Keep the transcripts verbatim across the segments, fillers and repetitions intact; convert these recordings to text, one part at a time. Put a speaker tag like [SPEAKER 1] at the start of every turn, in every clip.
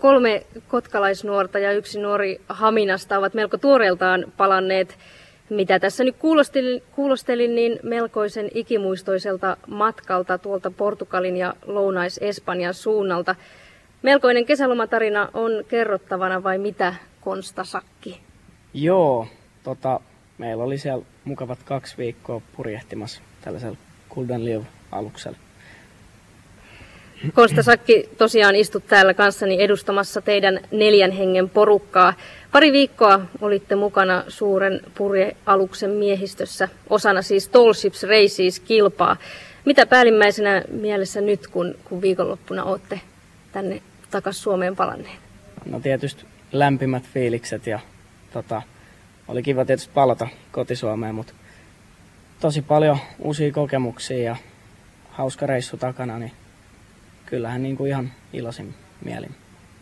[SPEAKER 1] kolme kotkalaisnuorta ja yksi nuori Haminasta ovat melko tuoreeltaan palanneet, mitä tässä nyt kuulostelin, kuulostelin niin melkoisen ikimuistoiselta matkalta tuolta Portugalin ja Lounais-Espanjan suunnalta. Melkoinen kesälomatarina on kerrottavana vai mitä, Konsta Sakki?
[SPEAKER 2] Joo, tota, meillä oli siellä mukavat kaksi viikkoa purjehtimassa tällaisella Golden Live-aluksella.
[SPEAKER 1] Konsta Sakki, tosiaan istut täällä kanssani edustamassa teidän neljän hengen porukkaa. Pari viikkoa olitte mukana suuren purjealuksen miehistössä, osana siis Tall Ships Races-kilpaa. Mitä päällimmäisenä mielessä nyt, kun, kun viikonloppuna olette tänne takaisin Suomeen palanneet?
[SPEAKER 2] No tietysti lämpimät fiilikset ja tota, oli kiva tietysti palata kotisuomeen, mutta tosi paljon uusia kokemuksia ja hauska reissu takana, niin kyllähän niin kuin ihan iloisin mielin.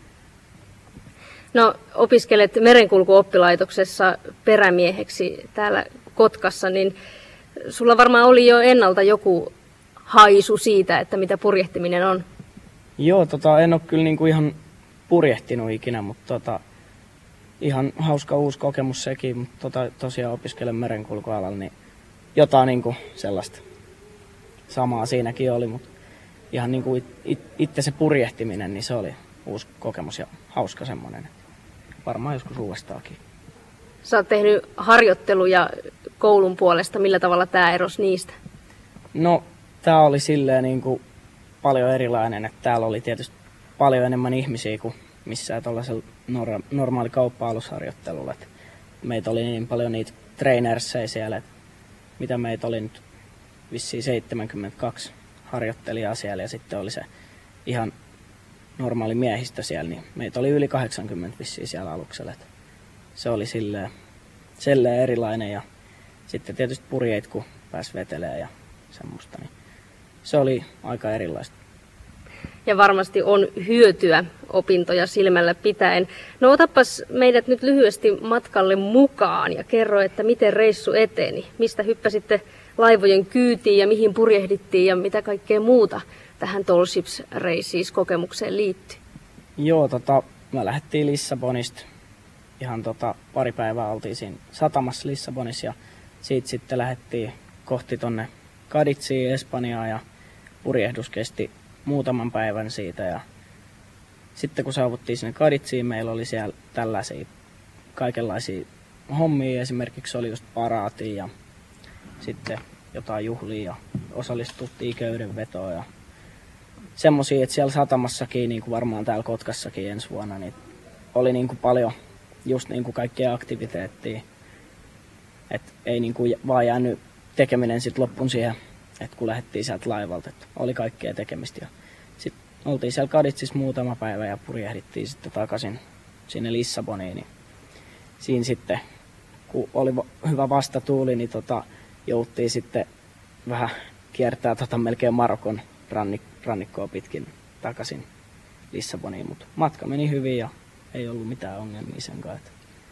[SPEAKER 1] No, opiskelet merenkulkuoppilaitoksessa perämieheksi täällä Kotkassa, niin sulla varmaan oli jo ennalta joku haisu siitä, että mitä purjehtiminen on.
[SPEAKER 2] Joo, tota, en ole kyllä niin kuin ihan purjehtinut ikinä, mutta tota, ihan hauska uusi kokemus sekin, mutta tota, tosiaan opiskelen merenkulkualalla, niin jotain niin kuin sellaista samaa siinäkin oli, mutta ihan niin kuin it, itse se purjehtiminen, niin se oli uusi kokemus ja hauska semmoinen. Varmaan joskus uudestaakin.
[SPEAKER 1] Sä oot tehnyt harjoitteluja koulun puolesta. Millä tavalla tämä erosi niistä?
[SPEAKER 2] No, tää oli silleen niin kuin paljon erilainen, että täällä oli tietysti paljon enemmän ihmisiä kuin missään tuollaisella nor- normaali kauppa-alusharjoittelulla. Et meitä oli niin paljon niitä trainersseja siellä, että mitä meitä oli nyt vissiin seitsemänkymmentäkaksi harjoittelijaa siellä ja sitten oli se ihan normaali miehistö siellä, niin meitä oli yli kahdeksankymmentä vissiin siellä aluksella. Et se oli silleen, silleen erilainen ja sitten tietysti purjeit, kun pääsi vetelemään ja semmoista, niin se oli aika erilaista.
[SPEAKER 1] Ja varmasti on hyötyä opintoja silmällä pitäen. No otapas meidät nyt lyhyesti matkalle mukaan ja kerro, että miten reissu eteni. Mistä hyppäsitte laivojen kyytiin ja mihin purjehdittiin ja mitä kaikkea muuta tähän Tall Ships Races-kokemukseen liittyy? Joo,
[SPEAKER 2] tota, me lähdettiin Lissabonista. Ihan tota, pari päivää oltiin siinä satamassa Lissabonissa ja siitä sitten lähdettiin kohti tonne Cadiziin, Espanjaan ja purjehdus kesti muutaman päivän siitä. Ja sitten kun saavuttiin sinne Cadiziin, meillä oli siellä tällaisia kaikenlaisia hommia. Esimerkiksi oli just paraatia ja sitten jotain juhlia ja osallistuttiin köydenvetoon ja semmosia, että siellä satamassakin, niin kuin varmaan täällä Kotkassakin ensi vuonna, niin oli niin kuin paljon just niin kuin kaikkea aktiviteettia. Että ei niin kuin vaan jäänyt tekeminen sitten loppuun siihen, että kun lähdettiin sieltä laivalta, että oli kaikkea tekemistä. Ja sitten oltiin siellä Cadizissa muutama päivä ja purjehdittiin sitten takaisin sinne Lissaboniin. Niin siinä sitten, kun oli hyvä vastatuuli, niin tota, jouttiin sitten vähän kiertää tota melkein Marokon rannik- rannikkoa pitkin takaisin Lissaboniin, mutta matka meni hyvin ja ei ollut mitään ongelmia sen kanssa.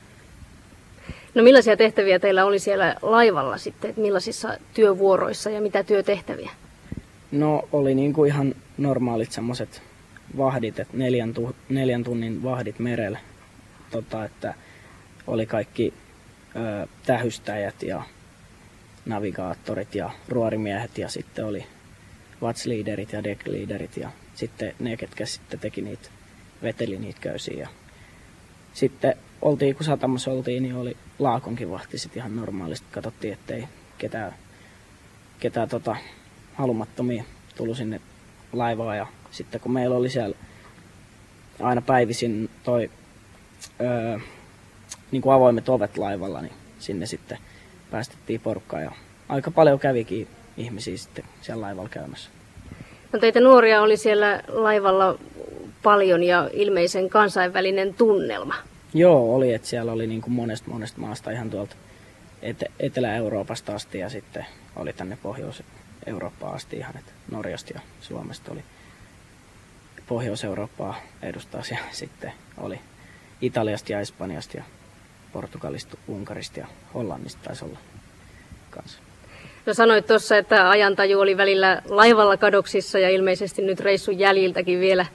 [SPEAKER 1] No millaisia tehtäviä teillä oli siellä laivalla sitten, että millaisissa työvuoroissa ja mitä työtehtäviä?
[SPEAKER 2] No oli niin kuin ihan normaalit semmoiset vahdit, että neljän, tu- neljän tunnin vahdit merellä, tota, että oli kaikki ö, tähystäjät ja navigaattorit ja ruorimiehet ja sitten oli watch-leaderit ja deck-leaderit ja sitten ne, ketkä sitten teki niitä, veteli niitä köysiä. Ja sitten oltiin, kun satamassa oltiin, niin oli laakonkin vahti sitten ihan normaalisti. Katsottiin, ettei ketään, ketään tota, halumattomia tullut sinne laivaan. Ja sitten kun meillä oli siellä aina päivisin toi öö, niin kuin avoimet ovet laivalla, niin sinne sitten päästettiin porukkaa ja aika paljon kävikin ihmisiä sitten siellä laivalla käymässä.
[SPEAKER 1] No teitä nuoria oli siellä laivalla paljon ja ilmeisen kansainvälinen tunnelma.
[SPEAKER 2] Joo, oli, että siellä oli niin kuin monesta monesta maasta ihan tuolta Ete- Etelä-Euroopasta asti ja sitten oli tänne Pohjois-Eurooppaan asti ihan, että Norjasta ja Suomesta oli Pohjois-Eurooppaa edustaa ja sitten oli Italiasta ja Espanjasta ja Portugalista, Unkarista ja Hollannista taisi olla kanssa.
[SPEAKER 1] No sanoit tuossa, että ajantaju oli välillä laivalla kadoksissa ja ilmeisesti nyt reissun jäljiltäkin vielä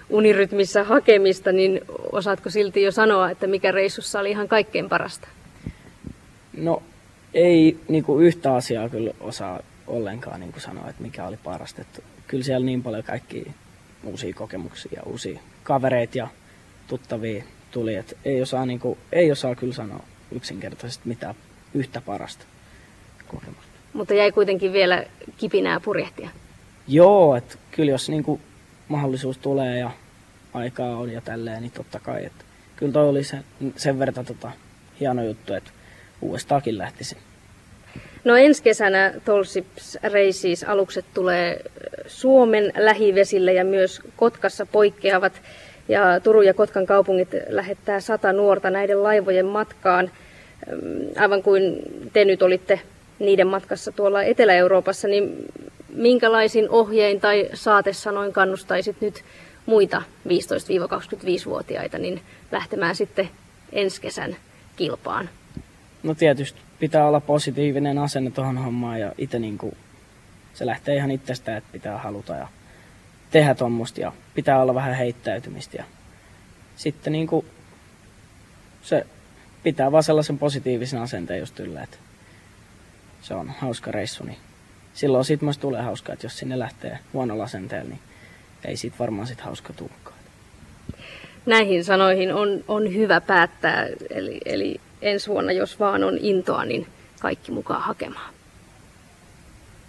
[SPEAKER 1] unirytmissä hakemista, niin osaatko silti jo sanoa, että mikä reissussa oli ihan kaikkein parasta?
[SPEAKER 2] No ei niin kuin yhtä asiaa kyllä osaa ollenkaan niin kuin sanoa, että mikä oli parasta. Että kyllä siellä niin paljon kaikkia uusia kokemuksia ja uusia kavereita ja tuttavia tuli, että ei osaa, niin kuin, ei osaa kyllä sanoa yksinkertaisesti mitään yhtä parasta kokemusta.
[SPEAKER 1] Mutta jäi kuitenkin vielä kipinää purjehtia.
[SPEAKER 2] Joo, että kyllä jos niin kuin mahdollisuus tulee ja aikaa on ja tälleen, niin totta kai. Että kyllä toi oli sen, sen verran tota, hieno juttu, että uudestaakin lähtisin.
[SPEAKER 1] No ensi kesänä Tallships Races alukset tulee Suomen lähivesille ja myös Kotkassa poikkeavat. Ja Turun ja Kotkan kaupungit lähettää sata nuorta näiden laivojen matkaan. Aivan kuin te nyt olitte niiden matkassa tuolla Etelä-Euroopassa, niin minkälaisin ohjein tai saatesanoin kannustaisit nyt muita viisitoista–kaksikymmentäviisivuotiaita niin lähtemään sitten ensi kesän kilpaan?
[SPEAKER 2] No tietysti pitää olla positiivinen asenne tuohon hommaan ja itse niin kuin, se lähtee ihan itsestään, että pitää haluta ja tehdä tuommoista ja pitää olla vähän heittäytymistä. Ja sitten niin kuin, se pitää vaan sellaisen positiivisen asenteen just yllä, että se on hauska reissu, niin silloin siitä myös tulee hauskaa, että jos sinne lähtee huonolla asenteella, niin ei siitä varmaan sit hauska tulekaan.
[SPEAKER 1] Näihin sanoihin on, on hyvä päättää, eli, eli ensi vuonna, jos vaan on intoa, niin kaikki mukaan hakemaan.